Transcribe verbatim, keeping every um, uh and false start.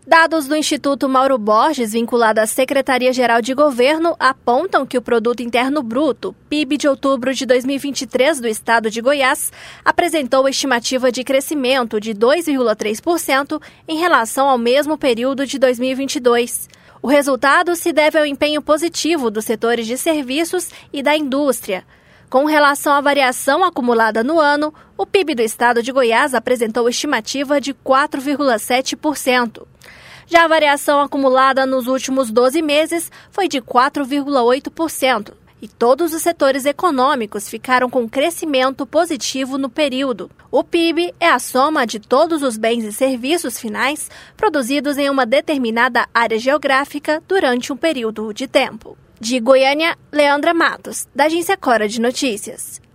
Dados do Instituto Mauro Borges, vinculado à Secretaria-Geral de Governo, apontam que o Produto Interno Bruto, P I B de outubro de dois mil e vinte e três do estado de Goiás, apresentou estimativa de crescimento de dois vírgula três por cento em relação ao mesmo período de dois mil e vinte e dois. O resultado se deve ao empenho positivo dos setores de serviços e da indústria. Com relação à variação acumulada no ano, o P I B do estado de Goiás apresentou estimativa de quatro vírgula sete por cento. Já a variação acumulada nos últimos doze meses foi de quatro vírgula oito por cento, e todos os setores econômicos ficaram com crescimento positivo no período. O P I B é a soma de todos os bens e serviços finais produzidos em uma determinada área geográfica durante um período de tempo. De Goiânia, Leandra Matos, da Agência Cora de Notícias.